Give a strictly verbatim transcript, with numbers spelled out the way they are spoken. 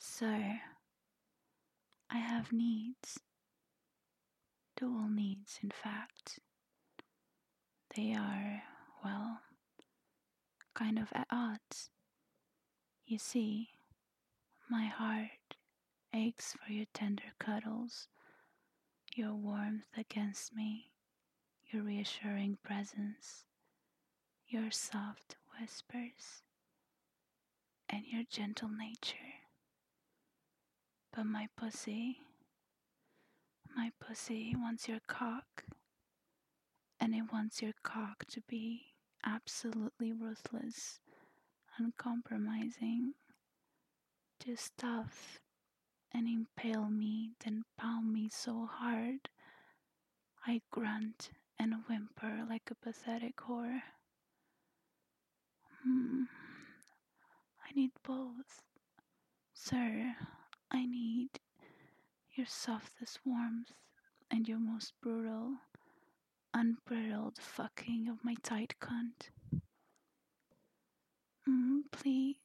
Sir, I have needs. Dual needs, in fact. They are, well, kind of at odds. You see, my heart aches for your tender cuddles, your warmth against me, your reassuring presence, your soft whispers, and your gentle nature. But my pussy, my pussy wants your cock, and it wants your cock to be absolutely ruthless, uncompromising, to stuff and impale me, then pound me so hard I grunt and whimper like a pathetic whore. Hmm, I need both. Sir, I need your softest warmth and your most brutal, unbridled fucking of my tight cunt. Mm, please,